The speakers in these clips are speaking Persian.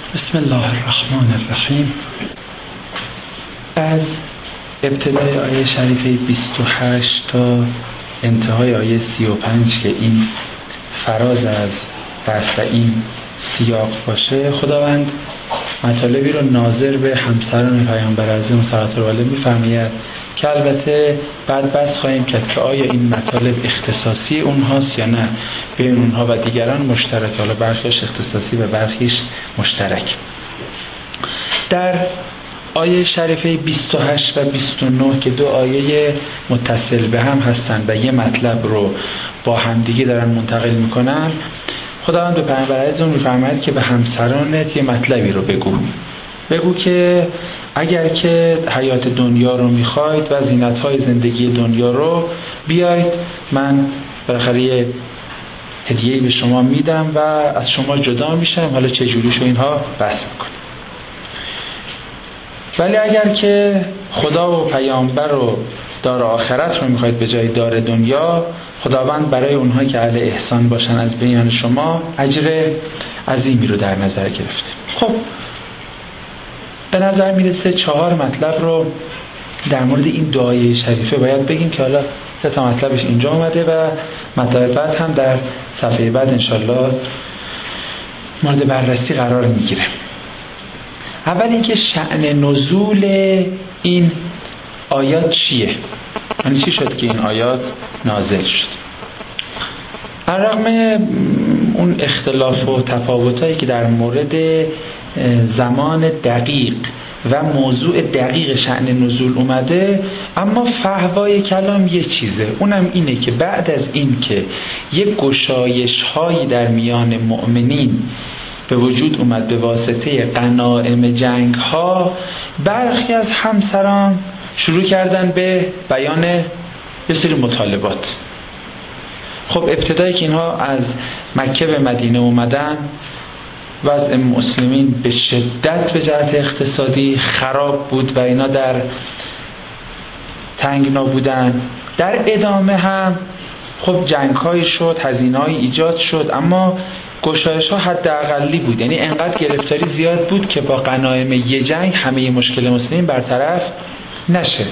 بسم الله الرحمن الرحیم. از ابتدای آیه شریفه 28 تا انتهای آیه 35 که این فراز از بحث و این سیاق باشه، خداوند مطالبی رو ناظر به همسران پیامبر اعظم صلی الله علیه و آله می‌فرماید که البته بعد بحث خواهیم کرد که آیا این مطالب اختصاصی اونهاست یا نه، بین اونها و دیگران مشترک، حالا برخیش اختصاصی و برخیش مشترک. در آیه شریفه 28 و 29 که دو آیه متصل به هم هستند و یه مطلب رو با همدیگه دارن منتقل میکنن، خداوند به پیامبر اعظم میفرماید که به همسرانت یه مطلبی رو بگو که اگر که حیات دنیا رو میخواید و زینت‌های زندگی دنیا رو بیاید، من بالاخره یه هدیه‌ای به شما میدم و از شما جدا میشم، حالا چه جوریشو اینها بحث میکنیم. ولی اگر که خدا و پیامبر و دار آخرت رو میخواید به جای دار دنیا، خداوند برای اونها که اهل احسان باشن از بین شما اجر عظیمی رو در نظر گرفته. خب به نظر میرسه 4 مطلب رو در مورد این دعای شریفه باید بگیم که حالا 3 تا مطلبش اینجا اومده و مطلب بعد هم در صفحه بعد انشالله مورد بررسی قرار میگیره. اول اینکه شأن نزول این آیات چیه؟ یعنی چی شد که این آیات نازل شد؟ علیرغم اون اختلاف و تفاوتایی که در مورد زمان دقیق و موضوع دقیق شأن نزول اومده، اما فحوای کلام یه چیزه، اونم اینه که بعد از این که یک گشایش هایی در میان مؤمنین به وجود اومد به واسطه غنایم جنگ ها، برخی از همسران شروع کردن به بیان یه سری مطالبات. خب ابتدایی که اینها از مکه به مدینه اومدن، وضع مسلمین به شدت به جهت اقتصادی خراب بود و اینا در تنگنا بودن. در ادامه هم خب جنگ‌هایی شد، هزینه‌های ایجاد شد، اما گشایش‌ها حداقلی بود، یعنی انقدر گرفتاری زیاد بود که با غنایم یه جنگ همه مشکل مسلمین برطرف نشه.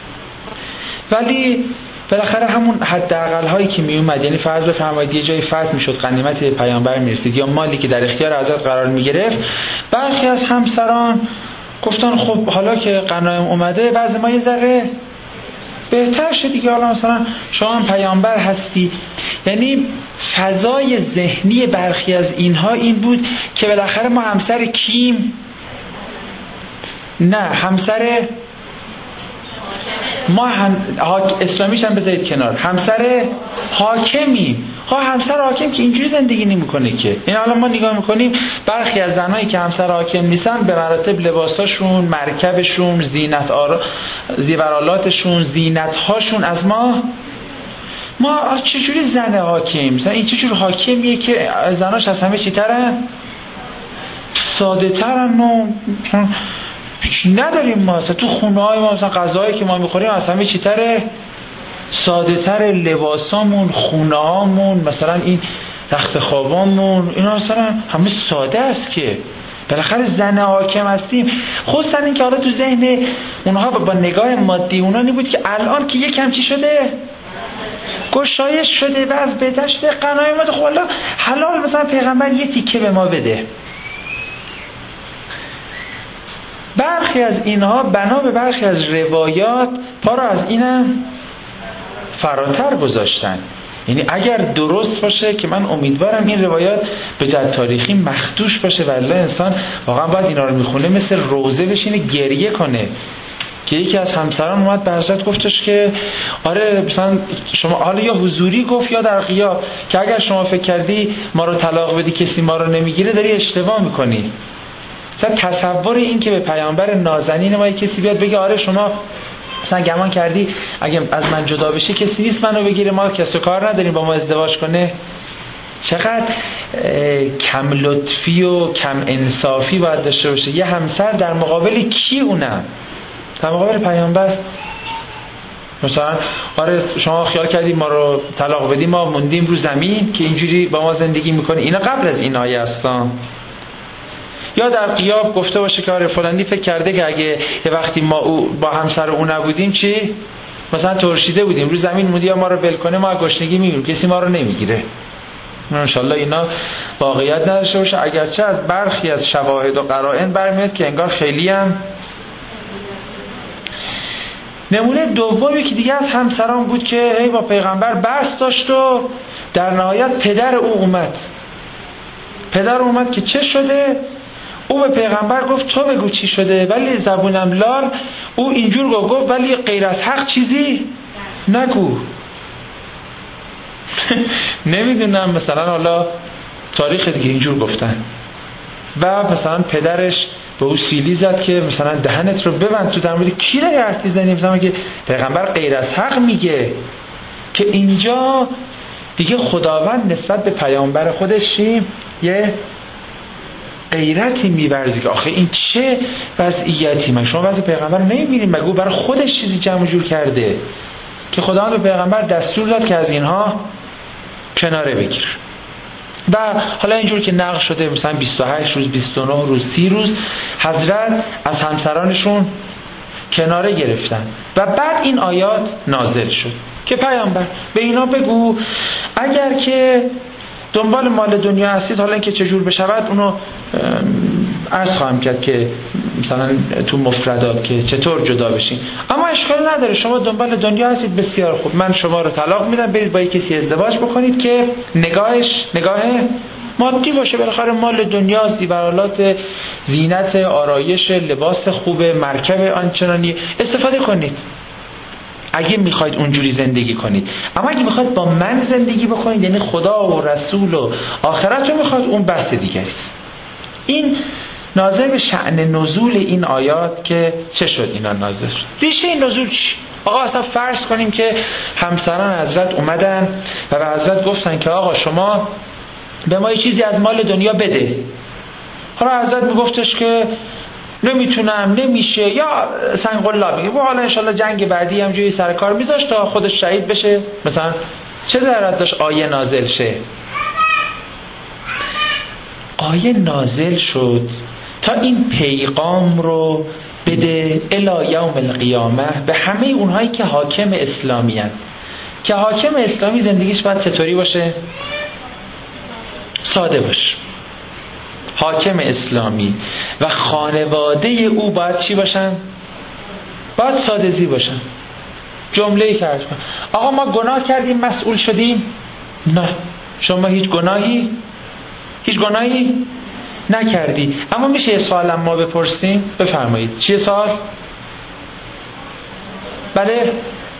ولی بالاخره همون حداقل هایی که می اومد، یعنی فرض بفرمایید یه جای فتح میشد، غنیمت پیامبر میرسید یا مالی که در اختیار حضرت قرار میگرفت، برخی از همسران گفتن خب حالا که غنایم اومده وضع ما یه ذره بهتر شد دیگه، حالا مثلا شما هم پیامبر هستی. یعنی فضای ذهنی برخی از اینها این بود که بالاخره ما همسر کیم؟ نه، همسر ما اسلامیش هم بذارید کنار، همسر حاکمی. همسر حاکم که اینجوری زندگی نمی‌کنه که. این حالا ما نگاه می‌کنیم برخی از زنایی که همسر حاکم نیستن به مراتب لباساشون، مرکبشون، زیورالاتشون، زینت‌هاشون از ما چجوری زن حاکم؟ مثلا این چجور حاکمیه که زناش از همه چی ترن؟ ساده ترن و نداریم ما. مثلا تو خونه های ما مثلا غذایی که ما میخوریم از همه چی تره؟ ساده تره. لباسامون، خونه هامون، مثلا این رخت خوابامون، اینا مثلا همه ساده است که بالاخره زن حاکم هستیم. خصوصا این که حالا تو ذهن اونها با نگاه مادی اونا نبود که الان که یکم چی شده؟ گشایش شده، وضع بهتر شده، غنایم اومده، خب حلال مثلا پیغمبر یه تیکه به ما بده. برخی از اینها بنا به برخی از روایات پا را از اینم فراتر گذاشتن. یعنی اگر درست باشه که من امیدوارم این روایات به جهت تاریخی مخدوش باشه، والله انسان واقعا باید اینا رو میخونه مثل روزه بشینه گریه کنه که یکی از همسران اومد به حضرت گفتش که آره مثلا شما، حالا یا حضوری گفت یا در غیاب، که اگر شما فکر کردی ما رو طلاق بدی کسی ما رو نمیگیره داری اشتباه میکنی. مثلا تصور این که به پیامبر نازنین ما کسی بیاد بگه آره شما مثلا گمان کردی اگه از من جدا بشه کسی نیست منو بگیره، ما کسی کار نداریم با ما ازدواج کنه، چقدر کم لطفی و کم انصافی باید داشته باشه یه همسر در مقابل کی؟ اونم در مقابل پیامبر. مثلا آره شما خیال کردی ما رو طلاق بدی ما موندیم رو زمین که اینجوری با ما زندگی میکنی. اینا قبل از این آیه هستن. یا در غیاب گفته باشه که آره فلانی فکر کرده که اگه یه وقتی ما با همسر او نبودیم چی؟ مثلا ترشیده بودیم رو زمین مودی یا ما رو ول کنه، ما گشنگی میمیریم، کسی ما رو نمیگیره. انشالله اینا واقعیت نداشته باشه، اگرچه از برخی از شواهد و قرائن برمیاد که انگار خیلی هم. نمونه دومی که دیگه از همسران بود که هی با پیغمبر بحث داشت و در نهایت پدر او اومد که چه شده؟ او به پیغمبر گفت تو بگو چی شده، ولی زبونم لال. او اینجور گفت ولی غیر از حق چیزی نگو. نمیدونم مثلا حالا تاریخ دیگه اینجور گفتن. و مثلا پدرش به او سیلی زد که مثلا دهنت رو ببند، تو در مورد کی داری حرف میزنی؟ مثلا که پیغمبر غیر از حق میگه. که اینجا دیگه خداوند نسبت به پیامبر خودش یه غیرتی می‌ورزه که آخه این چه وضعیتی؟ من شما وضع پیغمبر نمی‌بینید؟ مگه برای خودش چیزی جمع جور کرده که خداوند به پیغمبر دستور داد که از اینها کناره بگیر. و حالا اینجور که نقل شده مثلا 28 روز 29 روز 30 روز حضرت از همسرانشون کناره گرفتن و بعد این آیات نازل شد که پیامبر به اینا بگو اگر که دنبال مال دنیا هستید، حالا اینکه چجور بشود اونو عرض خواهم کرد که مثلا تو مفردات که چطور جدا بشین، اما اشکال نداره شما دنبال دنیا هستید بسیار خوب، من شما رو طلاق میدم، برید با کسی ازدواج بکنید که نگاه مادی باشه، بالاخره مال دنیا، زیورالات، زینت، آرایش، لباس خوب، مرکب آنچنانی استفاده کنید اگه میخواید اونجوری زندگی کنید. اما اگه میخواید با من زندگی بکنید، یعنی خدا و رسول و آخرت رو میخواید، اون بحث دیگری است. این نازل به شأن نزول این آیات که چه شد اینا نازل شد. ریشه این نزول چی؟ آقا اصلا فرض کنیم که همسران حضرت اومدن و به حضرت گفتن که آقا شما به ما یه چیزی از مال دنیا بده. حالا حضرت میگفتش که نمیتونم، نمیشه، یا سنگ‌الله میگه حالا انشالله جنگ بعدی هم جوری سر کار میذاشت تا خودش شهید بشه. مثلا چه ضرورت داشت آیه نازل شه؟ آیه نازل شد تا این پیغام رو بده الی یوم القیامه به همه اونهایی که حاکم اسلامی هستند. که حاکم اسلامی زندگیش باید چطوری باشه؟ ساده باشه. حاکم اسلامی و خانواده او باید چی باشن؟ باید ساده‌زی باشن. جمله‌ای که عرض کنم آقا ما گناه کردیم مسئول شدیم؟ نه، شما هیچ گناهی نکردی. اما میشه یه سوالم ما بپرسیم؟ بفرمایید. چیه سوال؟ بله؟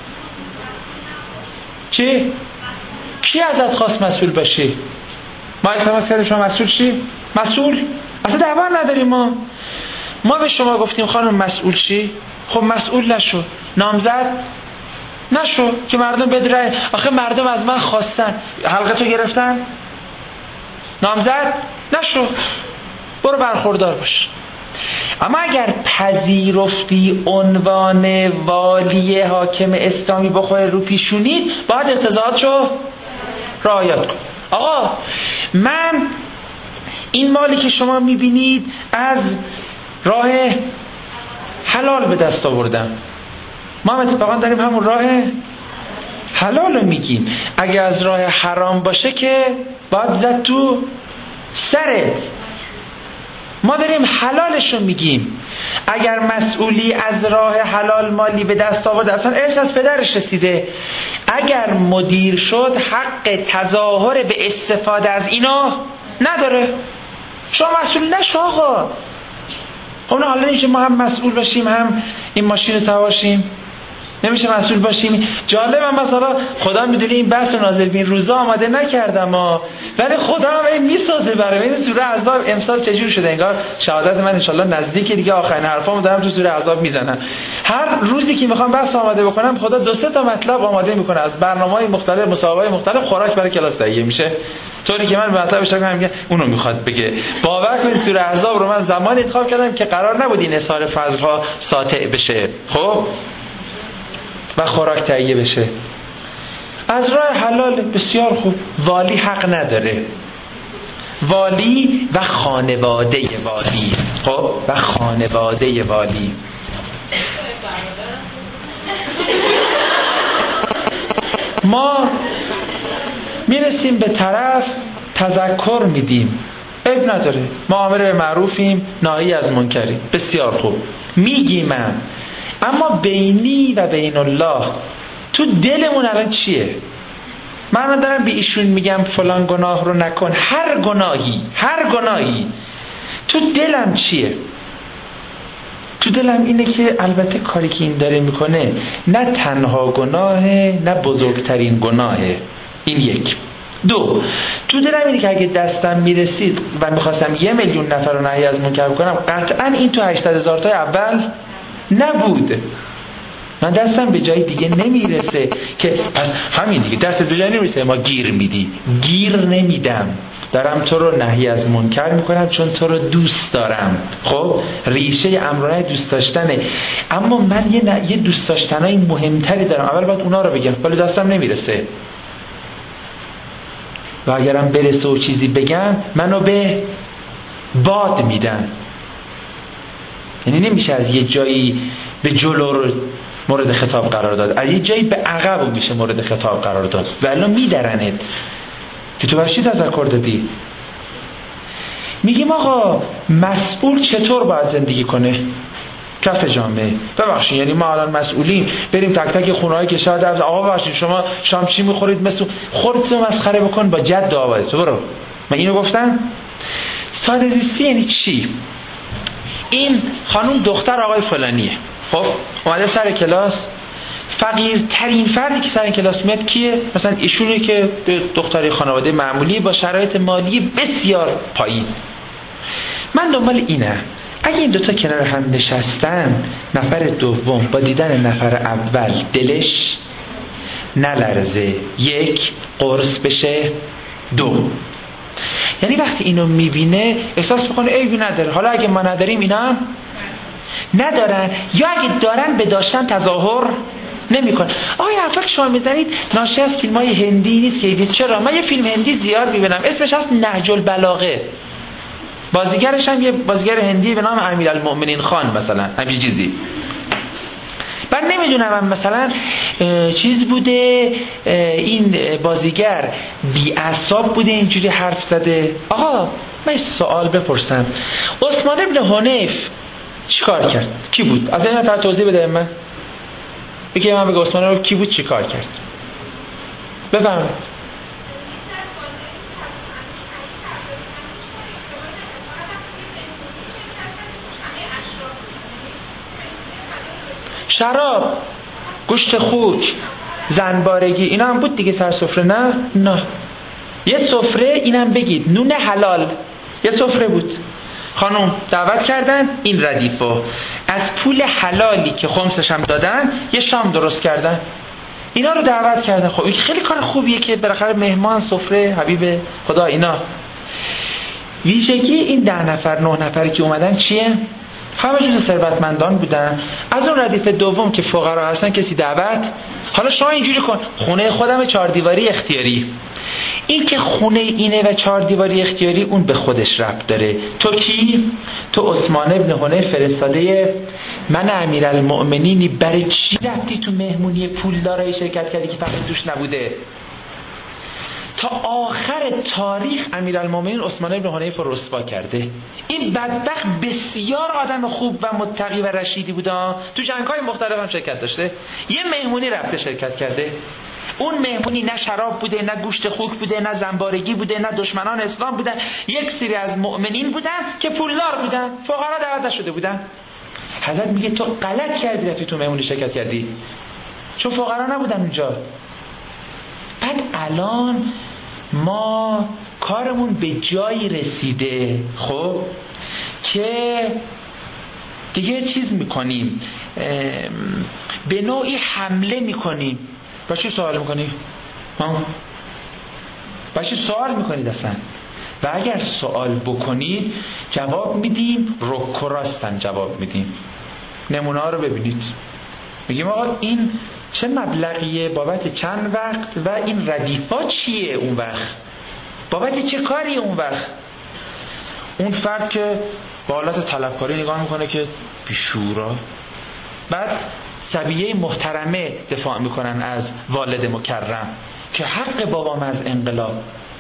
چی؟ کی ازت خواست مسئول باشی؟ ما التماس کردیم شما مسئول شی؟ مسئول؟ اصلا دعوا نداریم. ما به شما گفتیم خانم مسئول شی، خب مسئول نشو، نامزد نشو که مردم بدرن. آخه مردم از من خواستن، حلقه تو گرفتن، نامزد نشو، برو برخوردار باش. اما اگر پذیرفتی عنوان والی حاکم اسلامی بخوره رو پیشونید، باید اقتضاعاتشو رعایت کن. آقا من این مالی که شما میبینید از راه حلال به دست آوردم، ما اتفاقا داریم همون راه حلال رو میگیم. اگه از راه حرام باشه که باید زد تو سرت. ما داریم حلالش رو میگیم. اگر مسئولی از راه حلال مالی به دست آورده، اصلا ارث از پدرش رسیده، اگر مدیر شد حق تظاهر به استفاده از اینا نداره. شما مسئول نشو آقا. خب نه حالا نمیشه ما هم مسئول باشیم هم این ماشین رو سوارشیم؟ نمیشه مسئول باشیم؟ جالبه مثلا خدا میدونه این بحث نازل بین روزا آماده نکردم ولی خدا هم میسازه برای این سوره احزاب. امسال چجور شده انگار شهادت من انشالله نزدیک دیگه، آخرین حرفامو دارم تو سوره احزاب میزنم. هر روزی که میخوام بحث آماده بکنم خدا 2-3 تا مطلب آماده میکنه از برنامه‌های مختلف، مسابقه‌های مختلف، خوراک برای کلاس تهیه میشه، طوری که من به مطلب اشاره میگم اونو میخواد بگه. باور کنید سوره احزاب رو من زمان انتخاب کردم که قرار نبود این اظهار فضل‌ها ساطع بشه، خب و خوراک تهیه بشه. از راه حلال بسیار خوب. والی حق نداره. والی و خانواده والی. خب و خانواده والی. ما میرسیم به طرف تذکر میدیم، عیب نداره، ما امر به معروفیم ناهی از منکریم، بسیار خوب میگیم، اما بینی و بین الله تو دلمون الان چیه؟ من دارم به ایشون میگم فلان گناه رو نکن، هر گناهی تو دلم چیه؟ تو دلم اینه که البته کاری که این داره میکنه نه تنها گناهه نه بزرگترین گناهه، این یک. دو، تو دلم اینه که اگه دستم میرسید و میخواستم 1,000,000 نفر رو نهی از منکر کنم، قطعا این تو 800,000 تا اول نبود. من دستم به جای دیگه نمیرسه که پس همین دیگه دست به جای نمیرسه ما گیر میدی. گیر نمیدم، دارم تو رو نهی از منکر میکنم چون تو رو دوست دارم. خب ریشه امرانه دوست داشتنه، اما من یه دوست داشتنای مهمتری دارم، اول باید اونا رو بگم، ولی دستم نمیرسه. و اگرم برسه و چیزی بگم منو به باد میدن، یعنی نمیشه از یه جایی به جلو رو مورد خطاب قرار داد، از یه جایی به عقب میشه مورد خطاب قرار داد، ولی میدرنت که تو برشی تذکر دادی. میگیم آقا مسئول چطور باید زندگی کنه؟ کف جامعه. ببخشید یعنی ما الان مسئولیم بریم تک تک خونه‌های که شاید آقا ببخشید شما شام چی میخورید، مثل خودتو مسخره بکن با جد آباد تو برو. من اینو گفتم. ساده زیستی یعنی چی؟ این خانم دختر آقای فلانیه، خب اومده سر کلاس، فقیرترین فردی که سر کلاس میاد کیه؟ مثلا ایشونه که دختری خانواده معمولی با شرایط مالی بسیار پایین. من دنبال اینه اگه این دوتا کنار هم نشستن، نفر دوم با دیدن نفر اول دلش نلرزه، یک قرص بشه، دو یعنی وقتی اینو میبینه احساس بکنه عیبی نداره، حالا اگه ما نداریم اینا هم ندارن، یا اگه دارن به داشتن تظاهر نمیکن. آیا حرفا که شما میزنید ناشی از فیلم‌های هندی نیست که ایدید؟ چرا؟ من یه فیلم هندی زیاد میبینم اسمش هست نهج البلاغه، بازیگرش هم یه بازیگر هندی به نام امیرالمؤمنین خان مثلا، همین چیزی. من نمیدونم هم مثلا چیز بوده این بازیگر بی‌عصاب بوده اینجوری حرف زده. آقا من سوال بپرسم، عثمان ابن حنیف چیکار کرد؟ کی بود؟ از این نفر توضیح بده من. بگی من بگم عثمان ابن کی بود چیکار کرد؟ بفرمایید. شراب، گوشت خوک، زنبارگی اینا هم بود دیگه سر سفره. نه یه سفره اینم بگید نون حلال، یه سفره بود، خانم دعوت کردن این ردیفو از پول حلالی که خمسش هم دادن یه شام درست کردن، اینا رو دعوت کردن. خب این خیلی کار خوبیه که بالاخره مهمان سفره حبیب خدا. اینا ویژگی این 10 نفر 9 نفری که اومدن چیه؟ همه جز ثروتمندان بودن. از اون ردیف دوم که فقرا هستن کسی دعوت. حالا شما اینجوری کن، خونه خودم 4 دیواری اختیاری، این که خونه اینه و 4 دیواری اختیاری اون به خودش ربط داره. تو کی؟ تو عثمان ابن حنیف فرستاده من امیرالمؤمنینی، برای چی رفتی تو مهمونی پولدارای شرکت کردی که فقط توش نبوده؟ تا آخر تاریخ امیرالمؤمنین عثمان ابن حنیف رو رسوا کرده. این بدبخت بسیار آدم خوب و متقی و رشیدی بوده، تو جنگ‌های مختلف هم شرکت داشته، یه مهمونی رفته شرکت کرده. اون مهمونی نه شراب بوده، نه گوشت خوک بوده، نه زنبارگی بوده، نه دشمنان اسلام بودن، یک سری از مؤمنین بودن که پولدار بودن، فقرا دعوت نشده بودن. حضرت میگه تو غلط کردی رفتی تو مهمونی شرکت کردی، چون فقرا نبودن اونجا. بعد الان ما کارمون به جایی رسیده خب که دیگه چیز میکنیم، به نوعی حمله میکنیم. با چی سوال میکنی؟ با چی سوال میکنید اصلا؟ و اگر سوال بکنید جواب میدیم، رک و راستن جواب میدیم. نمونه ها رو ببینید، میگیم آقا این چه مبلغیه، بابت چند وقت، و این ردیفا چیه اون وقت، بابت چه کاری اون وقت. اون فرد که با حالت طلبکاری نگاه میکنه که بیشورا. بعد صبیه محترمه دفاع میکنن از والد مکرم که حق بابام از انقلاب.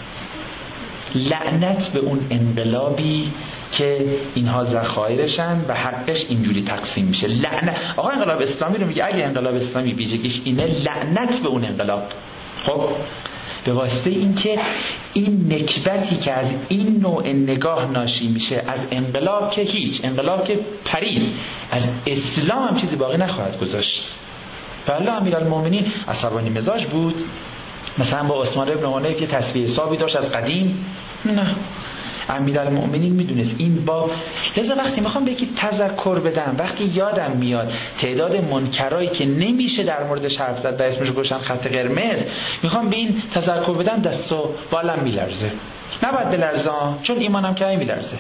لعنت به اون انقلابی که اینها ذخایرشن و حقش اینجوری تقسیم میشه. لعنت. آقا انقلاب اسلامی رو میگه اگه انقلاب اسلامی ویژگیش اینه، لعنت به اون انقلاب. خب به واسطه این که این نکبتی که از این نوع نگاه ناشی میشه از انقلاب که هیچ، انقلاب که پرید، از اسلام هم چیزی باقی نخواهد گذاشت. بله امیرالمومنین عصبانی مزاج بود، مثلا با عثمان ابن حنیف یه تصفیه حسابی داشت از قدیم. نه، امیرالمومنین میدونست این باب. لذا وقتی میخوام به یکی تذکر بدم، وقتی یادم میاد تعداد منکرایی که نمیشه در موردش حرف زد و اسمش گذاشتن خط قرمز، میخوام به این تذکر بدم، دست و بالم میلرزه. نباید بلرزه، چون ایمانم که میلرزه.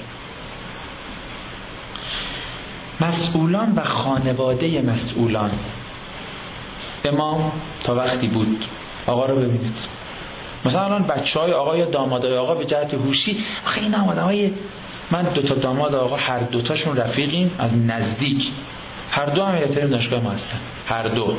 مسئولان و خانواده مسئولان. امام تا وقتی بود، آقا رو ببینید، مثلا الان بچهای آقا یا دامادای آقا به جهت هوشی، آخه این آمادهای، من 2 تا داماد آقا هر 2 تاشون رفیقیم از نزدیک، هر 2 هم احترام دانشگاه ما هستن، هر 2.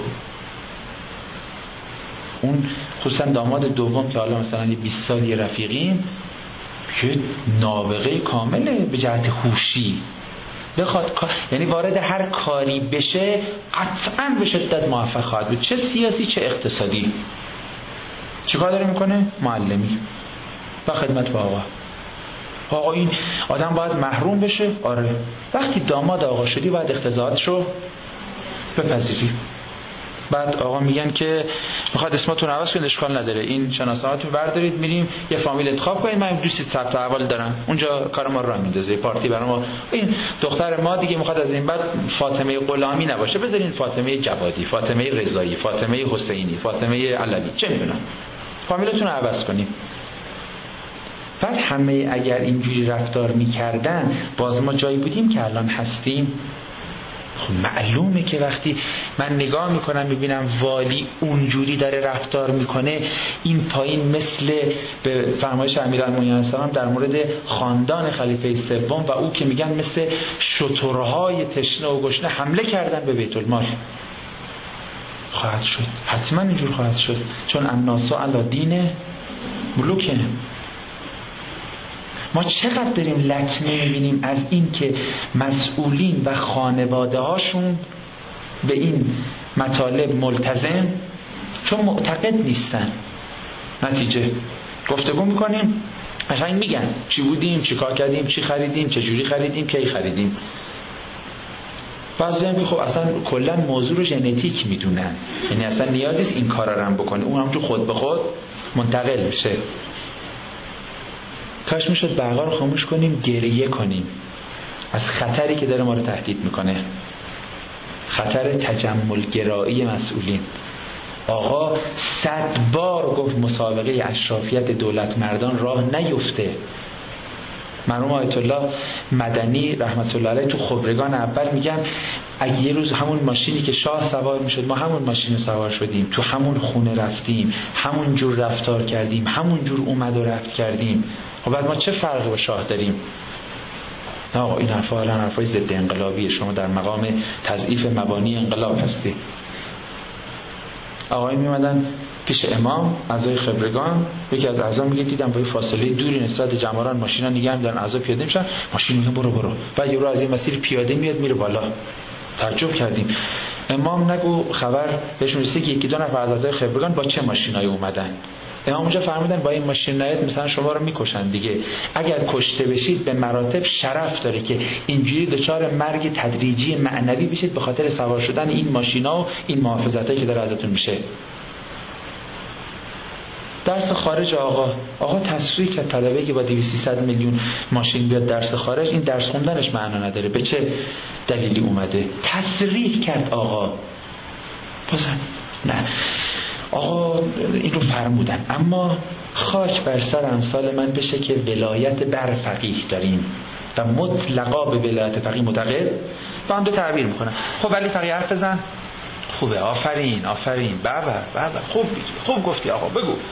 اون خصوصا داماد دوم که حالا مثلا 20 سالی رفیقیم که نابغه کامله به جهت هوشی، بخواد یعنی وارد هر کاری بشه قطعاً به شدت موفق خواهد بود، چه سیاسی چه اقتصادی. چیکار داره میکنه؟ معلمی و خدمت با آقا. آقا این آدم باید محروم بشه؟ آره. وقتی داماد آقا شدی باید اقتضاعاتشو بپذیری. بعد آقا میگن که میخواد اسمتون عوض کنید، اشکال نداره، این شناسنامه‌تون بردارید میریم یه فامیل انتخاب کنید، من دوستی ثبت احوال دارم اونجا، کار ما راه میندازه، پارتی برای ما، این دختر ما دیگه میخواد از این بعد فاطمه غلامی نباشه، بذارین فاطمه جوادی، فاطمه رضایی، فاطمه حسینی، فاطمه علوی، چه میدونم، فامیلتون رو عوض کنیم. بعد همه اگر اینجوری رفتار میکردن، باز ما جایی بودیم که الان هستیم؟ خب معلومه که وقتی من نگاه میکنم میبینم والی اونجوری داره رفتار میکنه، این پایین مثل به فرمایش امیرالمومنین السلام در مورد خاندان خلیفه سوم و او که میگن مثل شترهای تشنه و گشنه حمله کردن به بیت المال خواهد شد. حتما اینجور خواهد شد، چون الناس علی دین ملوکه. ما چقدر داریم لطمه میبینیم از این که مسئولین و خانواده هاشون به این مطالب ملتزم، چون معتقد نیستن. نتیجه گفتگو میکنیم، قشنگ میگن چی بودیم، چی کار کردیم، چی خریدیم، چه جوری خریدیم، کی خریدیم. بعضی هم خب اصلا کلا موضوع رو ژنتیک میدونن، یعنی اصلا نیازی نیست این کارا رو هم بکنه، اون هم تو خود به خود منتقل میشه. کاش میشد برقا رو خاموش کنیم، گریه کنیم از خطری که داره ما رو تهدید میکنه، خطر تجمل گرایی مسئولین. آقا 100 بار گفت مسابقه اشرافیت دولت مردان راه نیفته. مرحوم آیت الله مدنی رحمت الله علیه تو خبرگان اول میگن اگه یه روز همون ماشینی که شاه سوار میشد ما همون ماشین رو سوار شدیم، تو همون خونه رفتیم، همون جور رفتار کردیم، همون جور اومد و رفت کردیم، خب بعد ما چه فرقی با شاه داریم؟ آقا این حرفا الان حرفای ضد انقلابیه، شما در مقام تضعیف مبانی انقلاب هستی. آقای میمدن پیش امام، اعضای خبرگان، یکی از اعضا میگه دیدم با فاصله دوری نسبت جماران ماشینا نگه می‌دارن، اعضا پیاده میشن، ماشین میگه برو. بعد یه رو از این مسیر پیاده میاد میره بالا. تعجب کردیم. امام نگو خبر بهش رسید که 1-2 نفر از اعضای خبرگان با چه ماشینایی اومدن. امام اونجا فرمودن با این ماشین نیت مثلا شما رو میکشن دیگه، اگر کشته بشید به مراتب شرف داره که اینجوری دچار مرگ تدریجی معنوی بشید به خاطر سوار شدن این ماشینا و این محافظتایی که داره ازتون میشه. درس خارج آقا تصریح کرد طلبه که با 200-300 میلیون ماشین بیاد درس خارج، این درس خوندنش معنا نداره، به چه دلیلی اومده؟ تصریح کرد آقا. بازم نه آقا این رو فرمودن، اما خاک بر سر امثال من بشه که ولایت بر فقیه داریم و مطلقا به ولایت فقیه معتقد و هم دو تعبیر میکنن. خب ولی فقیه حرف بزن، خوبه، آفرین، بابا خوب گفتی آقا، بگو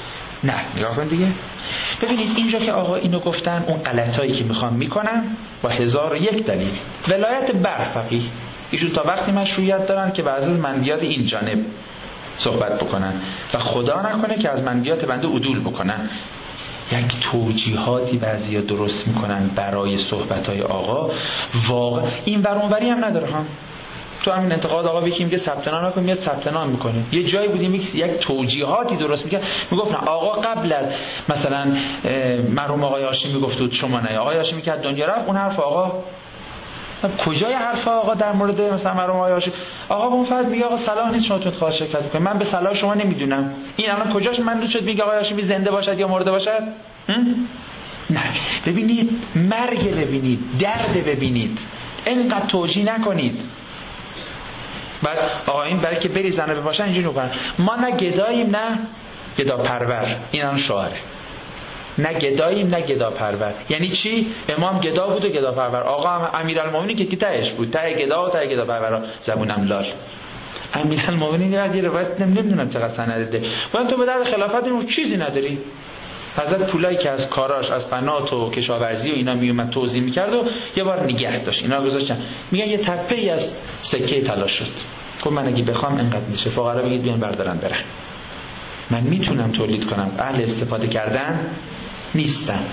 نه نگاه کن دیگه. ببینید اینجا که آقا اینو گفتن، اون غلطایی که میخوام میکنن با 1001 دلیل. ولایت بر فقیه، ایشون تا وقتی مشروعیت دارن که بعضی از منبیات این جانب صحبت بکنن و خدا نکنه که از منبیات بنده عدول بکنن. یک توجیهاتی بعضیا درست میکنن برای صحبتهای آقا، واقعا این ور اونوری هم نداره ها. تو همین انتقاد آقا یکی میگه ثبت نام نکن، میاد ثبت نام میکنه. یه جایی بودیم یک توجیهاتی درست میکرد، میگفت آقا قبل از مثلا مرحوم آقای هاشمی میگفت شما نه، آقای هاشمی که از دنیا رفت، اون حرف آقا کجای حرف آقا در مورد مثلا مرحوم آقای هاشمی؟ آقا اون فرد میگه آقا صلاح نیست شما تو انتخاب شرکت کنید، من به صلاح شما نمیدونم. این الان کجاش من شد میگه آقای هاشمی زنده باشد یا مرده باشد؟ نه. ببینید مرگ، ببینید درد، ببینید اینقدر توجیه نکنید. بعد آقا این برای که بریزن و بپاشن اینجوری میکنن ما نه گداییم نه گدا پرور. این هم شعاره، نه گداییم نه گدا پرور. یعنی چی؟ امام گدا بود و گدا پرور، آقا هم امیرالمومنین که تهش بود، ته گدا و ته گدا پرور. زبونم لال. امیرالمومنین یه روایت نمیدونم چقدر سند ده. ولی تو به درد خلافت اینو چیزی نداری. حضرت پولایی که از کاراش از فنات و کشاورزی و اینا میومد توضیح میکرد و یه بار نگه داشت، اینا گذاشتن میگن یه تپه ای از سکه طلا شد. گفت من اگه بخوام اینقدر میشه، فقرا بگید بیان بردارن برن، من میتونم تولید کنم، اهل استفاده کردن نیستم.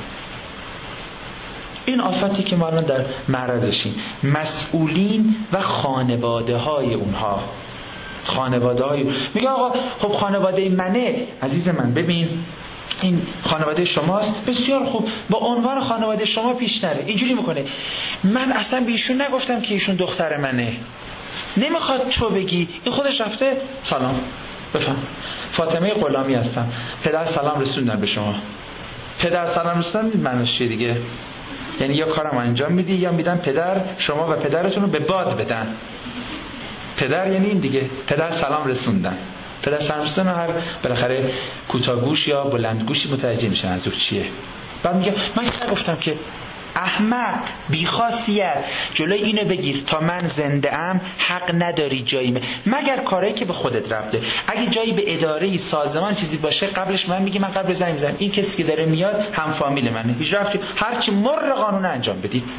این آفتی که ما الان در معرضشیم، مسئولین و خانواده های اونها، خانواده های میگه آقا خب خانواده منه. عزیز من ببین این خانواده شماست، بسیار خوب، با عنوان خانواده شما پیش نره. اینجوری میکنه من اصلا به ایشون نگفتم که ایشون دختر منه، نمیخواد تو بگی، این خودش رفته سلام بفهم فاطمه غلامی هستم، پدر سلام رسوندن به شما. پدر سلام رسوندن معنیش چیه دیگه؟ یعنی یا کارم انجام میدی یا میدن پدر شما و پدرتون رو به باد بدن. پدر یعنی این دیگه، پدر سلام رسوندن. پدر سلام رسوندن هر بالاخره کوتاگوش یا بلندگوشی متوجه میشن از اون چیه. بعد میگه من نگفتم که احمق بیخاصیت، جلوی اینو بگیر تا من زنده ام حق نداری جایی مگر کاری که به خودت رفته. اگه جایی به اداره سازمان چیزی باشه قبلش من میگی، من قبل زنگ میزنم این کسی که داره میاد هم فامیل منه، هیچ رفتی، هرچی مر قانون انجام بدید.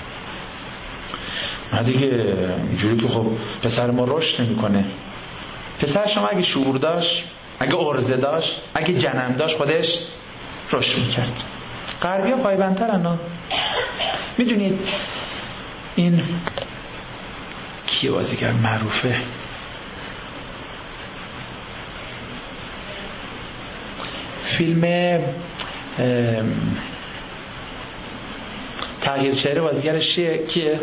نه دیگه اینجوری که خب پسر ما رشد نمیکنه. پسر شما اگه شعور داشت، اگه عرضه داشت، اگه جنم داشت خودش رشد میکرد. غربی ها پایبندترن ها. میدونید این کیه بازیگر معروفه؟ فیلم تغییر چهره بازیگرش کیه؟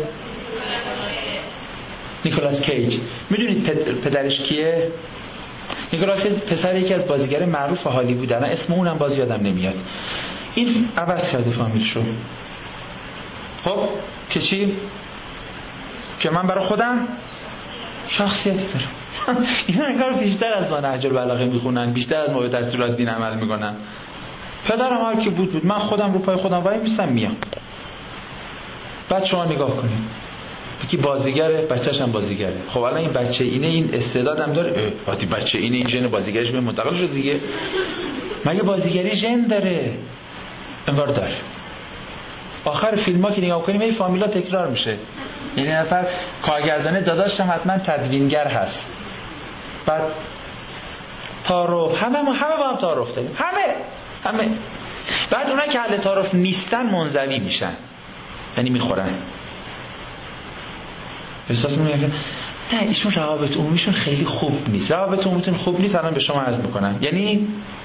نیکولاس کیج. میدونید پدرش کیه؟ نیکولاس کیج پسر یکی از بازیگر معروف هالیوود، الان اسم اونم باز یادم نمیاد. این عوض کرده فامیلشو. خب که چی؟ که من برای خودم شخصیتی دارم. اینا انگار بیشتر از ما نهج البلاغه میخونن، بیشتر از ما به دستورات دین عمل میکنن. پدرم هر کی بود من خودم رو پای خودم وای میستم میام. بعد شما نگاه کنید یکی بازیگره، بچه‌ش هم بازیگره. خب الان این بچه اینه، این استعدادم داره، وقتی بچه اینه این ژن بازیگریش به منتقل شد دیگه. مگه بازیگری ژن داره؟ انگار داره. آخر فیلم ها که نگاه کنیم این فامیلا تکرار میشه. یعنی نفر کارگردانه داداشم حتما تدوینگر هست. بعد تعارف همه با هم تعارف داریم، همه. بعد اونایی که اهل تعارف نیستن منزوی میشن، یعنی میخورن. احساس میکنن نه ایشون روابط عمومیشون خیلی خوب نیست. روابط عمومیتون خوب نیست الان به شما عرض میکنن. یعنی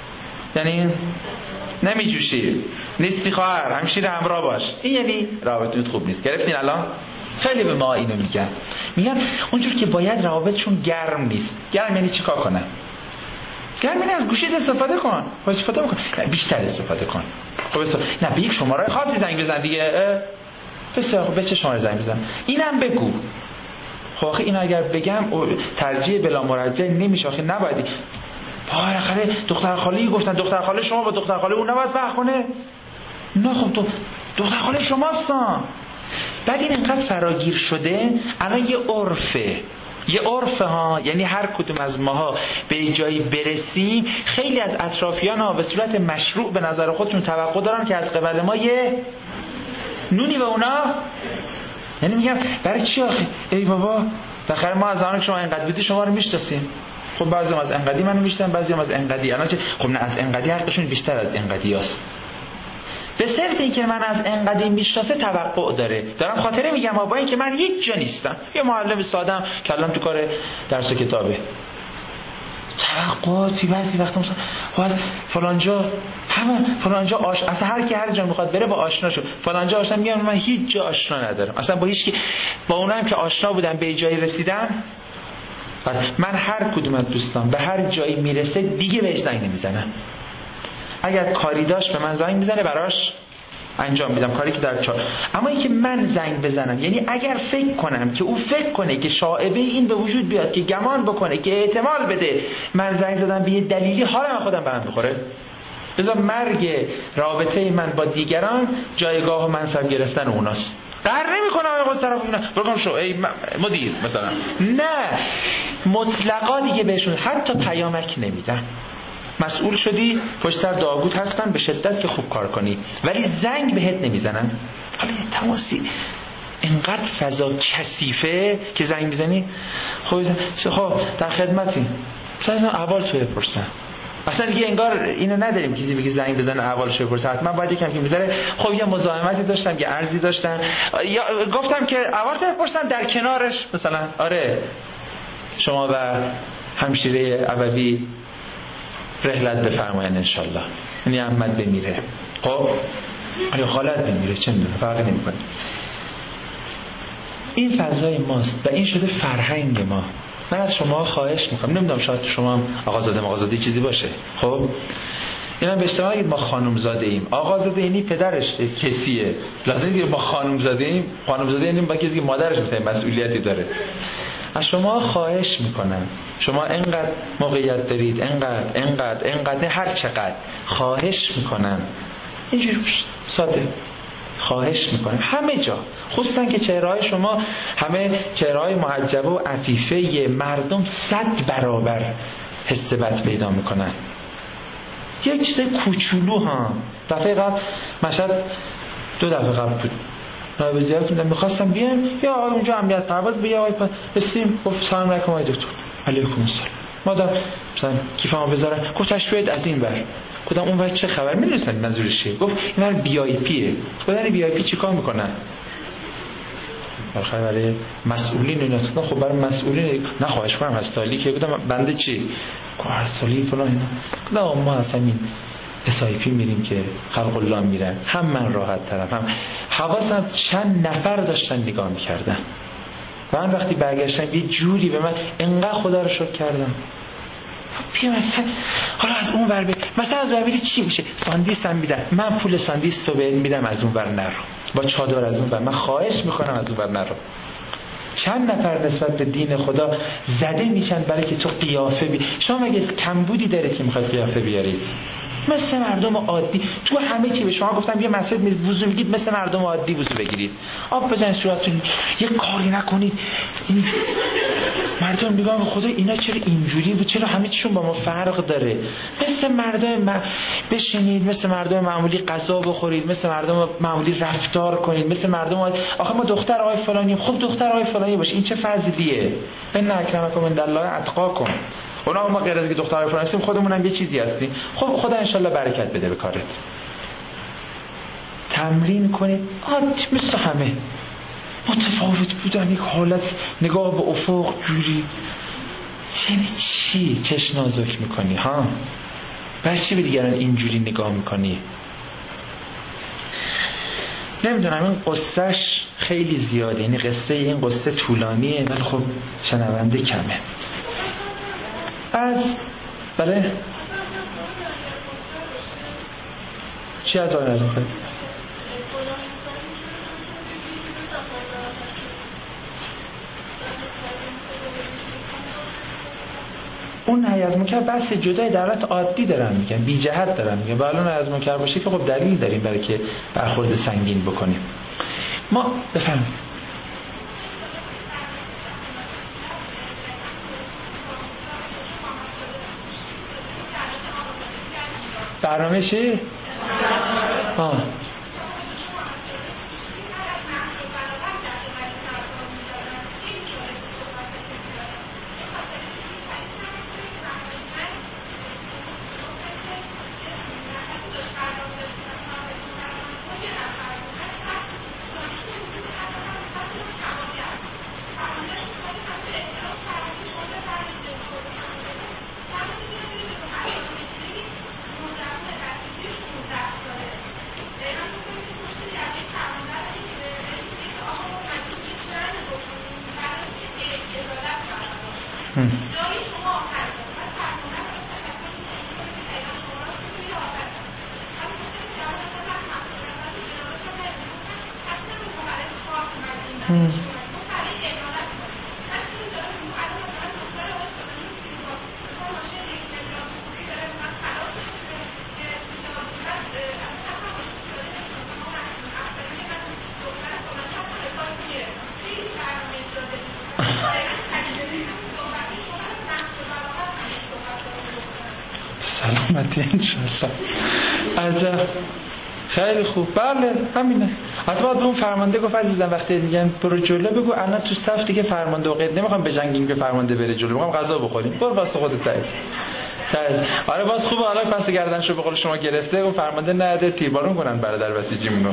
نمیجوشی، نیستی خواهر، همشیر همراه باش. این یعنی روابطتون خوب نیست. گرفتین الان؟ خیلی به ما اینو میگن اونجور که باید روابطشون گرم نیست. گرم یعنی چیکار کنن؟ گرم یعنی از گوشیت استفاده کن. استفاده بکن. نه بیشتر استفاده کن. خب نه به یک شماره خاصی زنگ بزن دیگه. بسیار خب به چه شماره زنگ بزن؟ اینم بگو. خب آخه اینو اگر بگم ترجیح بلا مرجع نمیشه. آخه نباید بالاخره دختر خاله گفتن دختر خاله شما با دختر خاله اون نباید فرق کنه. نه خب تو دختر خاله شماست. بعد این انقدر فراگیر شده الان یه عرفه. یه عرفه ها، یعنی هر کدوم از ماها به جایی برسیم، خیلی از اطرافیان ها به صورت مشروع به نظر خودشون توقع دارن که از قبل ما یه نونی به اونا، یعنی میگم برای چی آخه؟ ای بابا بالاخره ما از زمان که شما انقدر بودی شما رو میشناسیم. خب بعضی از انقدی منو میشناسن، بعضی از انقدی. الان چه؟ خب نه، از انقدی حقشون بیشتر از انقدی است. به صرف این که من از انقدی میشناسه توقع دارم خاطره میگم با این که من هیچ جا نیستم، یه معلم ساده‌ام کلام تو کار درس و کتابه، توقعاتی بعضی وقتا مثلا باید فلانجا فلانجا اصلا هر کی هر جا میخواد بره با آشنا شو، فلانجا آشنا، میگم من هیچ جا آشنا ندارم اصلا با هیچ کی، با اونم که آشنا بودم به جایی رسیدم. من هر کدوم از دوستان به هر جایی میرسه دیگه بهش زنگ نمیزنم، اگر کاری داشت به من زنگ میزنه براش انجام میدم کاری که در چار. اما اینکه من زنگ بزنم، یعنی اگر فکر کنم که او فکر کنه که شائبه این به وجود بیاد، که گمان بکنه، که احتمال بده من زنگ زدم به یه دلیلی، حالا من خودم به هم بخوره، بذار مرگ رابطه من با دیگران جایگاه و منصب گرفتن اوناست. قهر نمی‌کنم از طرف اینا بگم شو ای مدیر مثلا، نه، مطلقا دیگه بهشون حتی پیامک نمیدم. مسئول شدی، پشت سر داوود هستن به شدت که خوب کار کنی، ولی زنگ بهت نمیزنن. حالا یه تماسی اینقدر فضا کثیفه که زنگ میزنی خب در خدمتی، مثلا احوال تو بپرسن. اصلا دیگه انگار اینو نداریم کسی بگه زنگ بزنه احوالش بپرسه، حتما باید یکم که میذاره. خب یه مزاحمتی داشتم، یه عرضی داشتن، یا گفتم که احوالت بپرسن، در کنارش مثلا آره شما و همشیره ابوی رحلت بفرمایید انشالله، یعنی احمد بمیره، خب یا خالت بمیره، چه میدونم، فرقی نمیکنه. این فضای ماست و این شده فرهنگ ما. من از شما خواهش میکنم، نمیدونم شاید شما آقازاده چیزی باشه، خب اینا به اشتباه نگید ما خانومزاده ایم. آقازاده اینی پدرش کسیه، لازم دیگه ما خانومزاده ایم. خانومزاده اینیم با کسی که مادرش مثلا مسئولیتی داره. از شما خواهش میکنم، شما انقدر موقعیت دارید، انقدر هر چقدر، خواهش میکنم اینجوری ساده خواهش میکنم همه جا، خصوصا که چهره‌های شما همه چهره‌های محجبه و عفیفه مردم 100 برابر حس بد پیدا میکنن. یک چیز کوچولو ها، دفعه قبل مشهد 2 دفعه قبل بود نایب زیارت میدم، میخواستم بیام یا آقای اونجا امنیت پرواز بیا آقای بسیم، گفت سلام علیکم آقای دکتر. علیکم السلام. مادر مثلا کیفمو بذارم، گفت تشریف از این ور. گفتم اون ور چه خبر؟ میدونستن منظورش چیه؟ گفت این ور بی آی پیه. گفتم بی آی پی چیکار میکنن؟ آخر برای مسئولین اینا. خب برای مسئولین نه خواهش کنم از سالی که گفتم بنده چی؟ هر سالی فلان اینا. گفتم ما اصلا این SIP میریم که خلق الله میرن، هم من راحت ترم، هم حواسم چند نفر داشتن نگاه میکردن. من وقتی برگشتم یه جوری به من انقدر خدا رو شکر کردم. بیا مثلا حالا از اون ور مثلا از اون چی میشه؟ ساندیس هم میدن، من پول ساندیس رو بهت میدم، از اون ور نرو، با چادر از اون ور، من خواهش میکنم از اون ور نرو. چند نفر نسبت به دین خدا زده میشن برای که تو قیافه شما مگه کمبودی دارید که میخواید قیافه بیارید؟ مثل مردم عادی تو همه چی. به شما گفتم یه مسجد میرید وضو میگید مثل مردم عادی وضو بگیرید، آب بزنید صورتتون، یه کاری نکنید. این مردم میگن خدا اینا چرا اینجوری بود، چرا همه چیشون با ما فرق داره؟ مثل مردم بشینید، مثل مردم معمولی غذا بخورید، مثل مردم معمولی رفتار کنید، مثل مردم آخه ما دختر آقای فلانی، خب دختر آقای فلانی باشه، این چه فضلیه؟ ان اکرمکم عند الله اتقاکم. اونا ما غیر از که دختر آقای فلانی هستیم، خودمون هم یه چیزی هستیم. خب خدا ان شاءالله برکت بده به کارت. تمرین کنید عادی مثل همه. متفاوت بودن، یک حالت نگاه به افق جوری، یعنی چی؟ چشم نازک میکنی ها؟ برای چی به دیگران اینجوری نگاه میکنی؟ نمیدونم، این قصهش خیلی زیاده، یعنی قصه این قصه طولانیه ولی خب شنونده کمه. از بله چی از آن ازم کنید؟ اون نهی از منکر بحث جدای در حالت عادی دارن میگن، بی جهت دارن میگن. ولی نهی از منکر باشه که خب دلیل داریم برای که برخورد سنگین بکنیم. ما بفهمیم برنامه چی؟ سلامتی انشالله. عجب، خیلی خوب. بله همینه. حتما به اون فرمانده گفت عزیزم وقتی میگن برو جلو بگو الان تو صف دیگه فرمانده و قید نمیخوام بجنگیم که فرمانده بره جلو، میخوام غذا بخوریم، برو واسه خودت تعز. آره باز خوبه، حالا پس گردنشو به قول شما گرفته و فرمانده نده تیربارون کنن برادر بسیجیمونو.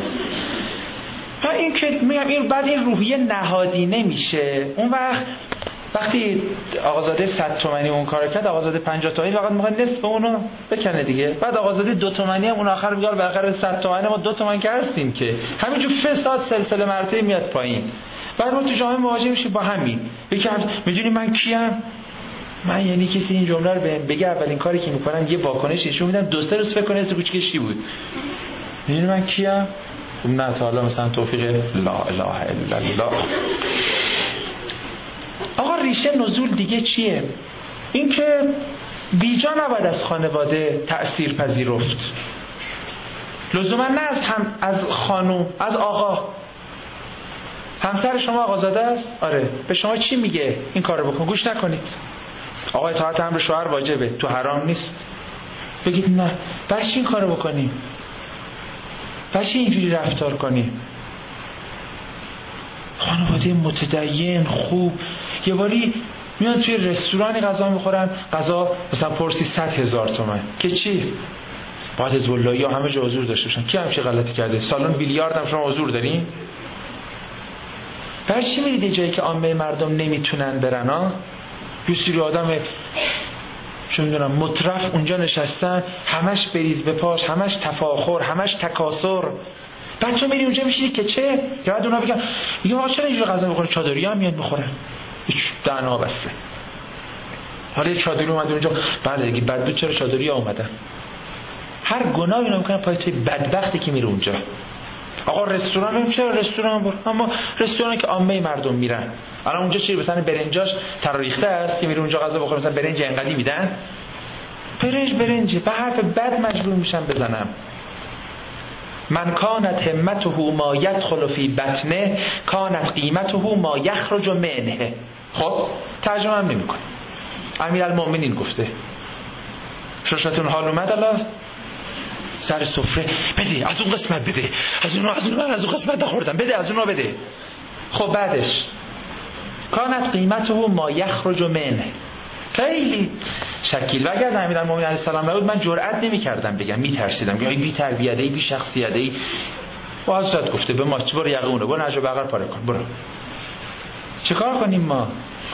این که میگم این بعد این روحیه نهادی نمیشه. اون وقتی آقازاده 100 تومانی اون کارو کرد، آقازاده 50 تومانی فقط میخواد نصف اونو بکنه دیگه. بعد آقازاده 2 تومانی هم اون آخر میگه بالاخره 100 تومانی ما 2 تومن که هستیم که همینجور فساد سلسله مراتب میاد پایین. بعد ما تو جامعه مواجه میشیم با همین. یکی میدونی من کیم؟ من یعنی کسی این جمله رو بهم بگه اولین کاری که میکنم یه واکنش نشون میدم، 2-3 روز فکر کنه اسم کوچیکش چی بود. میدونی من کیم؟ نه تا حالا مثلا توفیق لا اله الا الله. آقا ریشه نزول دیگه چیه؟ این که بیجا نباید از خانواده تأثیر پذیرفت. لزوما نه از خانوم، از آقا. همسر شما آقازاده است؟ آره. به شما چی میگه؟ این کارو بکن. گوش نکنید. آقا اطاعت امر شوهر واجبه، تو حرام نیست. بگید نه. برای چی این کارو بکنی؟ برای چی اینجوری رفتار کنی؟ خانواده متدین خوب یه باری میان توی رستورانی غذا میخورن، غذا مثلا پرسی 100,000 تومان که چی؟ باید حزب اللهی ها همه جا حضور داشته باشن. کی همچین غلطی کرده؟ سالن بیلیارد هم شما حضور دارین؟ برای چی میرید یه جایی که عامه مردم نمیتونن برن ها؟ یه سری آدم چون میدونم مطرف اونجا نشستن، همش بریز به پاش، همش تفاخر، همش تکاسر. بعد تو میری اونجا میشی که چه؟ یا بعد اونا بگن آقا چرا اینجوری غذا میخوره؟ چادری هم میاد میخورن، هیچ دهنا بسته. حالا یه چادری اومد اونجا، بله دیگه بد بود چرا چادری ها اومدن؟ هر گناهی اینا میکنن پای توی بدبختی که میره اونجا. آقا رستوران بریم، چرا رستوران برو؟ اما رستورانی که عامه مردم میرن. الان اونجا چی مثلا برنجاش تراریخته است که میره اونجا غذا بخوره، مثلا برنج انقدی میدن. برنج به حرف بد مجبور میشن بزنم. من کانت همته ما یدخل فی بطنه کانت قیمته ما یخرج منه. خب ترجمه هم نمی کنه. امیرالمومنین گفته ششتون حال اومد الله سر سفره بده، از اون قسمت بده، از اون من از اون قسمت نخوردم، بده از اون بده. خب بعدش کانت قیمته ما یخرج منه. خیلی شکیل. و اگر از امیرالمومنین علیه السلام نبود من جرئت نمی‌کردم بگم، میترسیدم. یا بی تربیتی، بی شخصیتی. با حضرت گفته به ما برو یقونه، برو نجا بغل پاره کن، برو. چیکار کنیم ما؟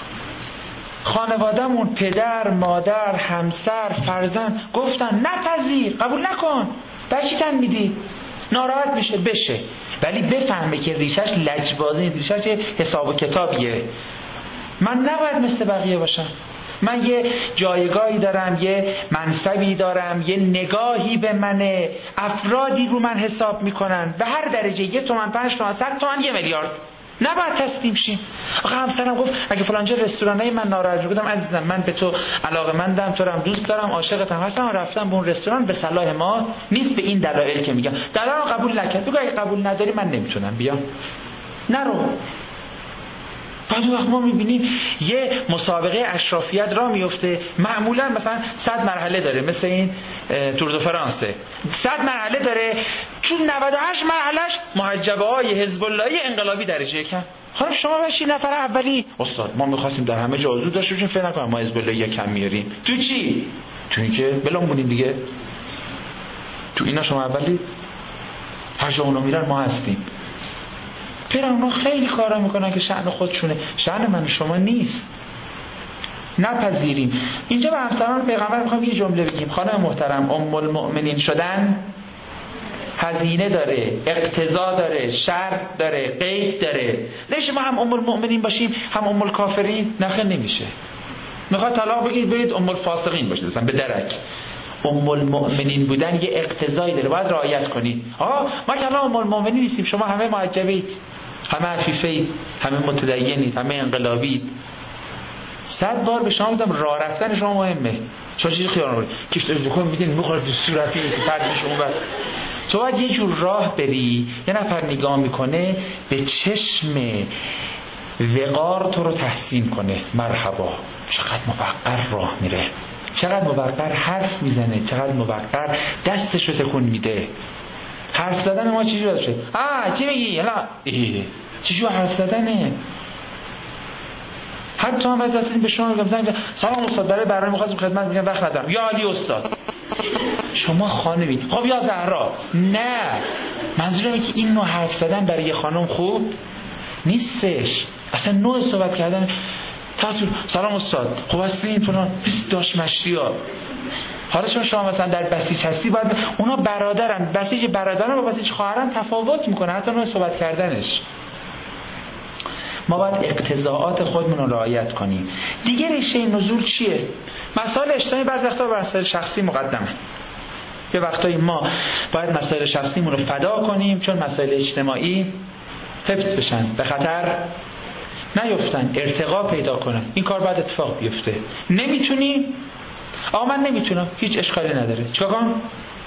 خانواده‌مون پدر، مادر، همسر، فرزند گفتن نپذیر، قبول نکن. برای چی تن میدی؟ ناراحت میشه بشه. ولی بفهمه که ریشش لجبازی نیست، ریشش حساب و کتابیه. من نباید مثل بقیه باشم. من یه جایگاهی دارم، یه منصبی دارم، یه نگاهی به منه، افرادی رو من حساب میکنن به هر درجه، 1 تومن، 5 تومن، 100 تومن، 1 میلیارد. نباید تسلیم شیم. آخه همسرم گفت اگه فلانجا رستورانی من ناراحت بودم، عزیزم من به تو علاقه‌مندم، تو رو هم دوست دارم، عاشقتم هستم، رفتم به اون رستوران به صلاح ما نیست، به این دلایل که میگم. دلایل قبول نکرد، بگو اگه قبول نداری من نمیتونم بیام، نرو. بعد وقت ما میبینیم یه مسابقه اشرافیت را میفته، معمولا مثلا 100 مرحله داره، مثل این تور دو فرانسه 100 مرحله داره، تو 98 مرحلهش محجبه های حزب اللهی انقلابی درجه کم. خانم شما بشین نفر اولی. استاد ما می‌خواستیم در همه جا حضور داشته باشیم، فکر نکنم ما حزب اللهی کم میاریم. تو چی؟ تو اینکه بلامونیم دیگه. تو اینا شما اولید، هر جا اونا میرن ما هستیم. پیرا اونا خیلی کارا میکنن که شأن خودشونه، شأن من و شما نیست. نپذیریم. اینجا به همسران پیغمبر میخوام یه جمله بگیم. خانم محترم، ام المؤمنین شدن هزینه داره، اقتضا داره، شرط داره، قید داره. نمیشه ما هم ام المؤمنین باشیم هم ام الکافرین. نخیر نمیشه. میخواد طلاق بگید برید ام الفاسقین باشید مثلا به درک. ام المؤمنین بودن یه اقتضایی داره، باید رعایت کنید. ما که الان ام المؤمنین نیستیم، شما همه معجبید، همه عفیفید، همه متدینید، همه انقلابید. 100 بار به شما بودم راه رفتن شما مهمه. چه چیزی خیال نکنید کیفت بکن میدین میخوره تو صورتی پرد شما. تو باید یه جور راه بری، یه نفر نگاه میکنه به چشم وقار تو رو تحسین کنه. مرحبا، چقدر موقر راه میره، چقدر موقر حرف میزنه، چقدر موقر دستشو تکون میده. حرف زدن ما چجور باشه؟ چی میگی؟ چجور حرف زدنه؟ حتی هم ازتون به شما میگم زنگ سلام استاد، برای برنامه می‌خواستم خدمت میگم وقت ندارم. یا علی استاد. شما خانمی. خب یا زهرا. نه. منظورم اینه که این نوع حرف زدن برای یه خانم خوب نیستش. اصلا نوع صحبت کردن تصویر سلام استاد خوب هستین فلان پیش داش مشتیا. حالا چون شما مثلا در بسیج هستی باید اونا برادرن، بسیج برادرن با بسیج خواهرن تفاوت میکنه حتی نوع صحبت کردنش. ما باید اقتضاعات خودمون رو رعایت کنیم. دیگه ریشه نزول چیه؟ مسائل اجتماعی بعضی وقتا بر مسائل شخصی مقدمه. یه وقتایی ما باید مسائل شخصیمون رو فدا کنیم چون مسائل اجتماعی حفظ بشن، به خطر نیفتن، ارتقا پیدا کنن. این کار باید اتفاق بیفته. نمیتونی؟ من نمیتونم، هیچ اشکالی نداره. چیکار کنم؟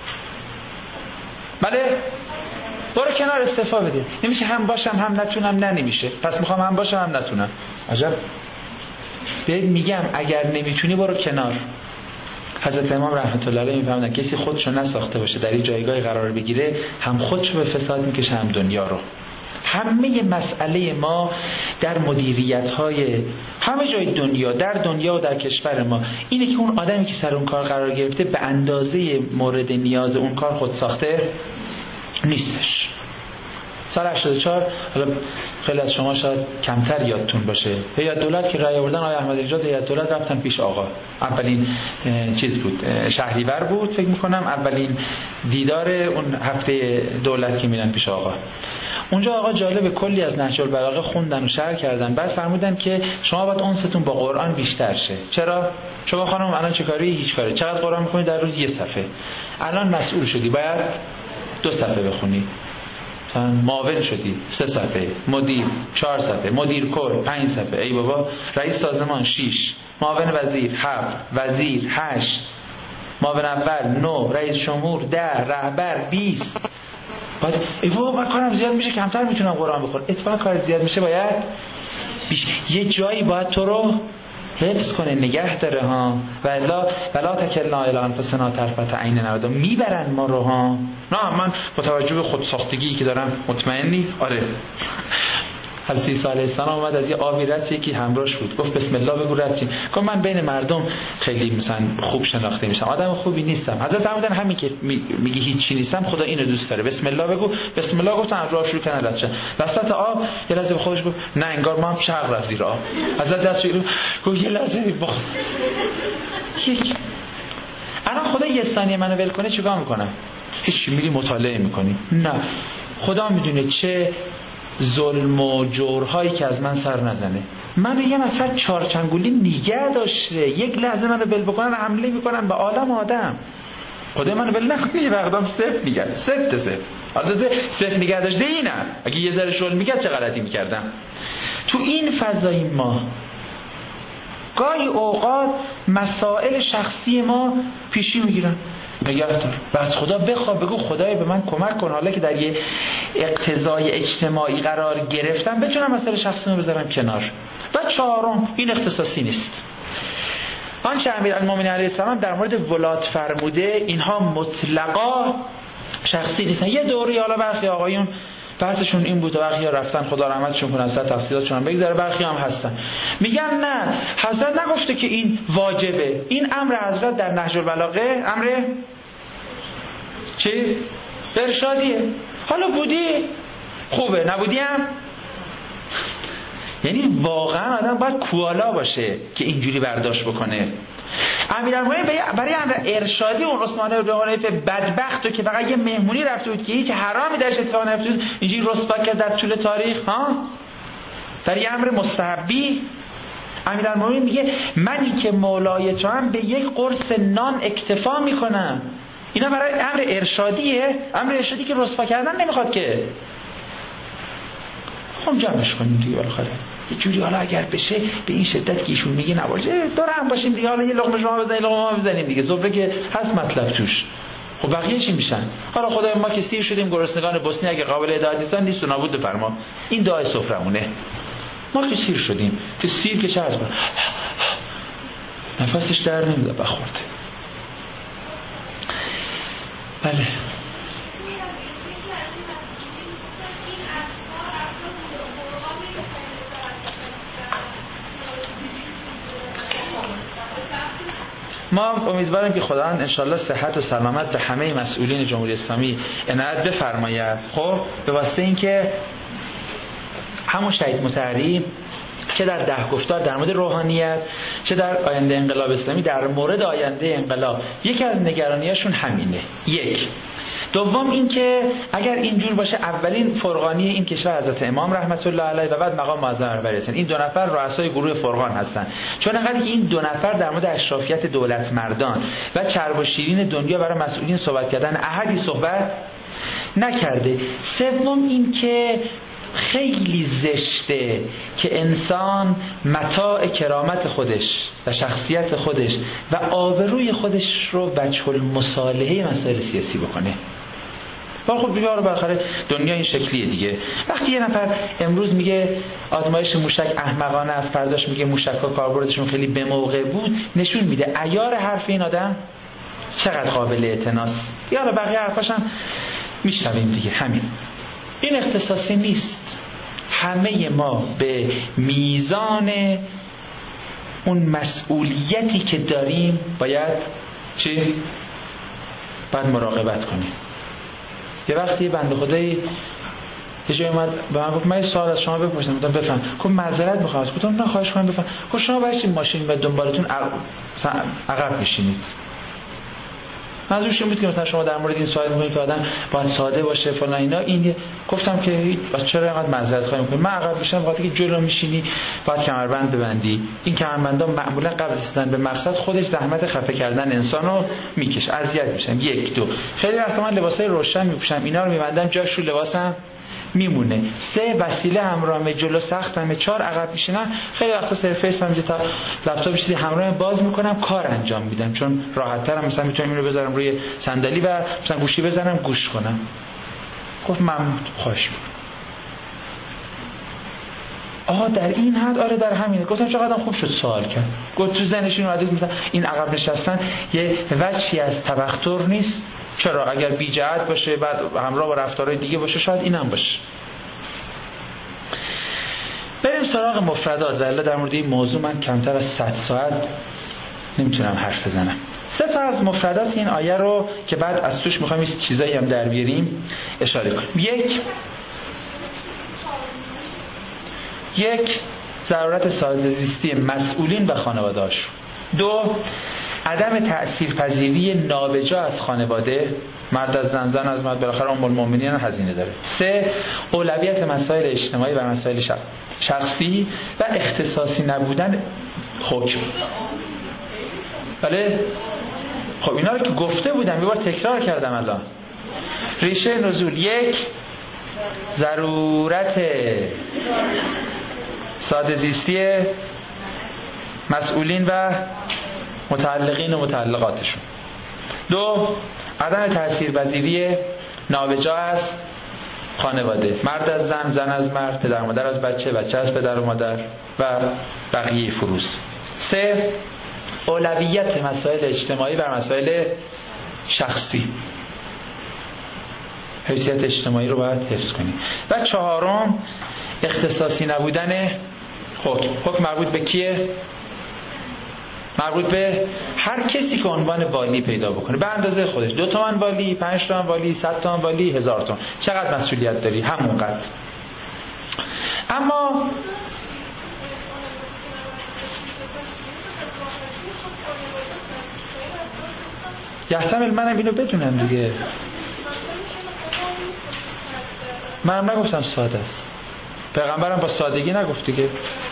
بله؟ برو کنار استعفا بده. نمیشه هم باشم هم نتونم. نه نمیشه. پس میخوام هم باشم هم نتونم. عجب. بهت میگم اگر نمیتونی برو کنار. حضرت امام رحمت الله علیه میفهمن کسی خودشو نساخته باشه در این جایگاه قرار بگیره هم خودشو به فساد میکشه هم دنیا رو. همه مسئله ما در مدیریت‌های همه جای دنیا، در دنیا و در کشور ما اینه که اون آدمی که سر اون کار قرار گرفته به اندازه مورد نیاز اون کار خود ساخته نیستش. سال 84 حالا خیلی از شما شاید کمتر یادتون باشه، هیئت دولت که رأی آوردن آقای احمدی نژاد هیئت دولت رفتن پیش آقا. اولین چیز بود شهریور بود فکر می‌کنم، اولین دیدار اون هفته دولت که میرن پیش آقا. اونجا آقا جالب کلی از نهج البلاغه خوندن و شرح کردن. بعد فرمودن که شما باید انستون با قرآن بیشتر شه. چرا؟ شما خانم الان چه کاری؟ هیچ کاری. چقدر قرآن می‌خونید در روز؟ 1 صفحه. الان مسئول شدی باید 2 صفحه بخونی. معاون شدی 3 صفحه، مدیر 4 صفحه، مدیر کل 5 صفحه. ای بابا. رئیس سازمان 6، معاون وزیر 7، وزیر 8، معاون اول 9، رئیس جمهور 10، رهبر 20. بعد ای بابا من کارم زیاد میشه کمتر میتونم قرآن بخونم. اتفاقا کار زیاد میشه باید یه جایی باید تو رو حفظ کنه، نگه داره ها. ولا تکلنا الی انفسنا طرفة عین نبدا. میبرن ما رو ها. نه من با توجه به خود ساختگی که دارم مطمئنی؟ آره. حضرت عیسی علیه السلام اومد از یه آبی رد، یکی همراهش بود گفت بسم الله بگو رد چی. گفت من بین مردم خیلی مثلا خوب شناخته میشم، آدم خوبی نیستم. حضرت فرمودن همین که میگی هیچی نیستم خدا اینو دوست داره. بسم الله بگو. بسم الله گفتن راه شروع کردن رد شد. وسط آب یه لحظه به خودش گفت نه انگار ما هم شرق رفت زیر آب. حضرت دستش گفت یه لحظه با الان خدا یه ثانیه منو ول کنه چیکار میکنم؟ هیچ میری مطالعه میکنی؟ نه. خدا میدونه چه ظلم و جورهایی که از من سر نزنه. من یه نفر چارچنگولی نگه داشته، یک لحظه منو ول بکنن حمله میکنن به عالم آدم. خدا منو ول نکنه یه وقتام صفر میگرد. صفر البته صفر نگه داشته اینم. اگه یه ذره شل میکرد چه غلطی میکردم. تو این فضای ما گاهی اوقات مسائل شخصی ما پیشی میگیرن. نگه دار. بس خدا بخواه بگو خدای به من کمک کن حالا که در یه اقتضای اجتماعی قرار گرفتم بتونم مسائل شخصی رو بذارم کنار. و 4 این اختصاصی نیست. آنچه امیرالمومنین علیه السلام در مورد ولات فرموده اینها مطلقا شخصی نیستن. یه دوری حالا برخی آقایون بحثشون این بود و برخی رفتن خدا رحمتشون کنه اصلا تفصیلاتشون هم بگذره، برخی هم هستن میگن نه حضرت نگفته که این واجبه، این امر حضرت در نهج البلاغه امر چی؟ ارشادیه. حالا بودی خوبه، نبودی هم یعنی واقعا آدم باید کوالا باشه که اینجوری برداشت بکنه. امیرالمومنین برای امر ارشادی اون عثمان بن حنیف بدبختو که فقط یه مهمونی رفته بود که هیچ حرامی درش اتفاق نیفتاد اینجوری رسوا کرد در طول تاریخ در یه امر مستحبی. امیرالمومنین میگه منی که مولای تو هم به یک قرص نان اکتفا میکنم. اینا برای امر ارشادیه، امر ارشادی که رسوا کردن نمیخواد که خب جمعش کنیم دیگه بالاخره یه جوری حالا اگر بشه به این شدت که ایشون میگه نباشه دور هم باشیم دیگه، حالا یه لقمه شما بزنید لقمه ما بزنیم دیگه، سفره که هست مطلب توش. خب بقیه چی میشن؟ حالا خدای ما که سیر شدیم گرسنگان بوسنی اگه قابل هدایت نیستن نیست و نابود بفرما، این دعای سفرمونه. ما که سیر شدیم که سیر که چه از نفسش در نمیده بخورده. بله ما امیدواریم که خداوند انشالله صحت و سلامت به همه مسئولین جمهوری اسلامی عنایت بفرماید. خب به واسطه اینکه همون شهید مطهری چه در 10 گفتار در مورد روحانیت چه در آینده انقلاب اسلامی در مورد آینده انقلاب یکی از نگرانیاشون همینه. یک. دوم این که اگر اینجور باشه اولین فرقانی این کشور حضرت امام رحمت الله علیه و بعد مقام معظم رهبری هستن. این 2 نفر رؤسای گروه فرقان هستن. چون انقدر که این 2 نفر در مورد اشرافیت دولت مردان و چرب و شیرین دنیا برای مسئولین صحبت کردن احدی صحبت نکرده. سوم این که خیلی زشته که انسان متاع کرامت خودش و شخصیت خودش و آبروی خودش رو وجه المصالحه مسائل سیاسی بکنه. خب بیاره بالاخره دنیا این شکلیه دیگه. وقتی یه نفر امروز میگه آزمایش موشک احمقانه است، فرداش میگه موشک‌ها کاربردشون خیلی به موقع بود، نشون میده عیار حرف این آدم چقدر قابل اعتناست. یاره بقیه حرفاش هم میشنویم دیگه. همین این اختصاصی نیست. همه ما به میزان اون مسئولیتی که داریم باید چی؟ باید مراقبت کنیم. یه وقتی بنده خدایی یه جایی اومد به من گفت من یه سوال از شما بپرسم. گفتم بفهم. گفت معذرت میخوام. گفتم نه خواهش کنم بفهم. گفت شما برای چی ماشین و دنبالتون عقب میشینید؟ منظورش این بود که مثلا شما در مورد این سوال می‌کنید که آدم باید ساده باشه فلان اینا. این گفتم که چرا اینقدر معذرت خواهی می‌کنی؟ من عقب میشم وقتی که جلو میشینی باید کمربند ببندی. این کمربندا معمولا قبل از رسیدن به مقصد خودش زحمت خفه کردن انسانو میکشه، اذیت میشم. 1 2 خیلی وقتا من لباسای روشن میپوشم، اینا رو میبندم جاش رو لباسم میمونه. 3 وسیله همراهمه، جلو سختمه. 4 عقب میشینم. خیلی وقتا سرفیس هم تا لپتاپ چیزی همراهم باز میکنم کار انجام میدم، چون راحت ترم. مثلا میتونم اینو بذارم روی صندلی و مثلا گوشی بزنم گوش کنم. گفت ممنون، خواهش میکنم. در این حد آره در همینه. گفتم چقدر خوب شد سوال کرد. گفت تو ذهنش اینو عادت مثلا این عقب نشستن یه وجهی از تبختر نیست. چرا؟ اگر بی جهت باشه بعد همراه با رفتارهای دیگه باشه شاید اینم باشه. بریم سراغ مفردات. والله در مورد این موضوع من کمتر از 100 ساعت نمیتونم حرف بزنم. 3 تا از مفردات این آیه رو که بعد از توش میخوایم این چیزایی هم در بیاریم اشاره کنیم. یک ضرورت ساده‌زیستی مسئولین و خانواده‌هاشون. 2 عدم تأثیرپذیری نابجا از خانواده، مرد از زن، زن از مرد، بالاخره ام المؤمنین هزینه داره. 3 اولویت مسائل اجتماعی و مسائل شخصی و اختصاصی نبودن حکم. بله خب اینا رو که گفته بودم یه بار تکرار کردم الان. ریشه نزول. 1 ضرورت ساده‌زیستی مسئولین و متعلقین و متعلقاتشون. 2 عدم تأثیرپذیری نابجا از خانواده، مرد از زن، زن از مرد، پدر مادر از بچه، بچه از پدر و مادر و بقیه فروز. 3 اولویت مسائل اجتماعی بر مسائل شخصی. حیثیت اجتماعی رو باید حفظ کنیم. و چهارم اختصاصی نبودن حکم. حکم مربوط به کیه؟ مربوط به هر کسی که عنوان والی پیدا بکنه به اندازه خودش. 2 تومن والی، 5 تومن والی، 100 تومن والی، 1000 تومن. چقدر مسئولیت داری؟ همونقدر. اما یحتمل منم اینو بدونم دیگه. منم نگفتم ساده است. پیغمبرم با سادگی نگفت دیگه.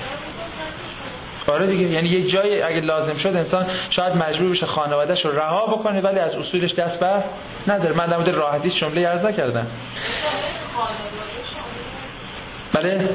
آره دیگه، یعنی یک جایی اگه لازم شد انسان شاید مجبور بشه خانواده‌اش رو رها بکنه ولی از اصولش دست بر نداره. من در مورد راه حدیث جمله عرض نکردم. بله،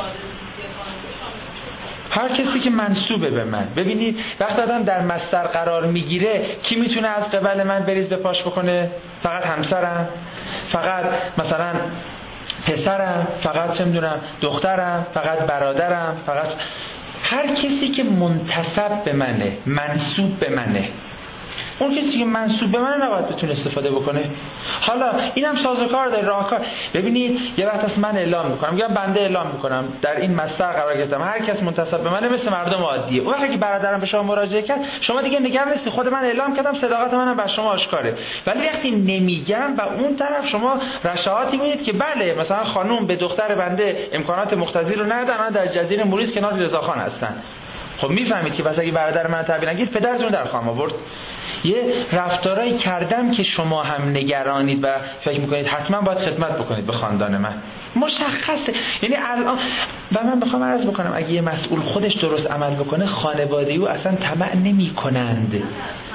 هر کسی که منسوبه به من. ببینید وقتی آدم در مصدر قرار میگیره کی میتونه از قبل من بریز به پاش بکنه؟ فقط همسرم، فقط مثلا پسرم، فقط چه میدونم دخترم، فقط برادرم، فقط هر کسی که منتسب به منه، منسوب به منه. اون کسی که منسوب به من نباید بتونه استفاده بکنه. حالا اینم سازوکار داره، راهکار. ببینید یه وقت از من اعلام میکنم، میگم بنده اعلام میکنم در این مصدر قرار گرفتم، هر کس منتسب به منه مثل مردم عادیه. اون وقتی که برادرم به شما مراجعه کرد شما دیگه نگران نیستی، خود من اعلام کردم، صداقت منم بر شما آشکاره. ولی وقتی نمیگم و اون طرف شما رشاهاتی میدید که بله مثلا خانم به دختر بنده امکانات مقتضی رو ندادن، در جزیره موریس کنار رضاخان هستن، خب میفهمید که پس اگه برادر من تعبیر نگید پدرتون در خواهم آورد. یه رفتارایی کردم که شما هم نگرانید و فکر میکنید حتما باید خدمت بکنید به خاندان من. مشخصه. یعنی الان و من بخوام عرض بکنم اگه یه مسئول خودش درست عمل بکنه خانواده او اصلا طمع نمی کنند.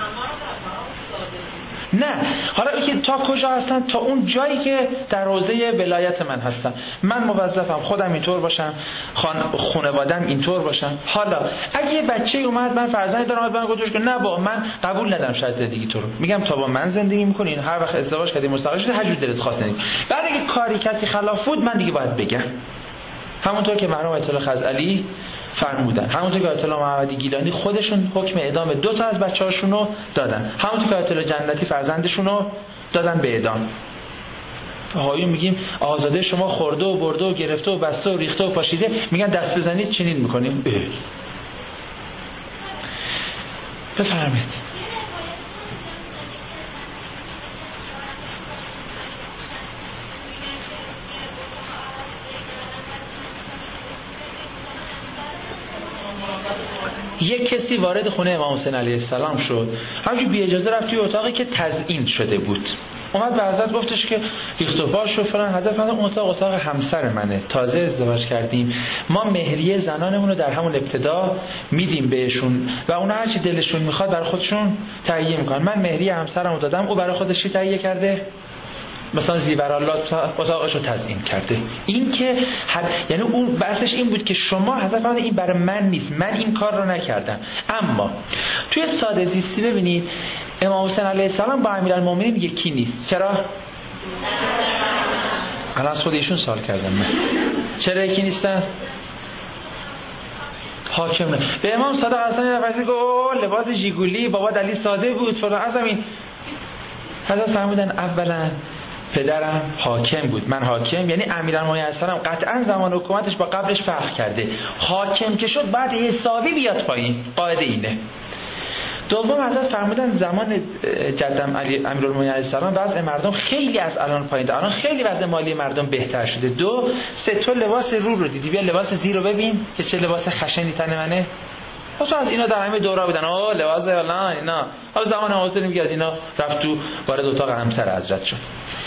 نه، حالا اینکه تا کجا هستن؟ تا اون جایی که در حوزه ولایت من هستن. من موظفم خودم اینطور باشم، خانواده‌ام اینطور باشم. حالا اگه یه بچه اومد، من فرزندی دارم، من گفتم که نه با من قبول ندارم شاید زندگی تو رو، میگم تا با من زندگی میکنین، هر وقت ازدواج کردی مستقل شدی هر جور دلت خواست نگید. بعد اگه کاری کردی خلاف بود من دیگه باید بگم. همونطور که مرحوم آیت الله خزعلی فرمودن، همونطور که آیت الله محمدی گیلانی خودشون حکم اعدام 2 تا از بچه‌هاشون رو دادن، همونطور که آیت الله جنتی فرزندشون رو دادن به اعدام. آقایون میگیم آزاده شما خورده و برده و گرفته و بسته و ریخته و پاشیده، میگن دست بزنید چنین میکنیم. بفرمایید. یک کسی وارد خونه امام حسین علیه السلام شد، همونجوری بی اجازه رفت توی اتاقی که تزیین شده بود. اومد به حضرت گفتش که ریخت و پاش و فلان. حضرت فرمود اتاق همسر منه، تازه ازدواج کردیم، ما مهریه زنانمون رو در همون ابتدا میدیم بهشون و اونا هر چی دلشون میخواد برای خودشون تهیه میکنن. من مهریه همسرم رو دادم، او برای خودش چی تهیه کرده؟ مثلا زیورالله اتاقش رو تزیین کرده. این که یعنی اون بحثش این بود که شما حضرت فرمود این برای من نیست، من این کار رو نکردم. اما توی ساده زیستی ببینید امام حسین علیه السلام با امیرالمومنین یکی نیست. چرا؟ الان از خود ایشون سوال کردم من. چرا یکی نیستن؟ حاکم نه. به امام صادق حسن رفعتی گفت لباس ژیگولی بابا دلی ساده بود فلان. از همین حضرت فرمودن اولا پدرم حاکم بود، من حاکم، یعنی امیرالمومنین السلام قطعا زمان حکومتش با قبلش فرق کرده. حاکم که شد بعد حسابی بیاد پایین، قاعده اینه. دوم حضرت فرمودن زمان جدم امیرالمومنین علیه السلام وضع مردم خیلی از الان پایین، الان خیلی وضع مالی مردم بهتر شده. 2 3 تو لباس رو دیدی، بیا لباس زیر رو ببین که چه لباس خشنی تن منه. تو از اینا در همه دورا بودن، لباس نه اینا. حالا زمان حسین میگه از اینا رفت تو وارد اتاق همسر حضرت شد.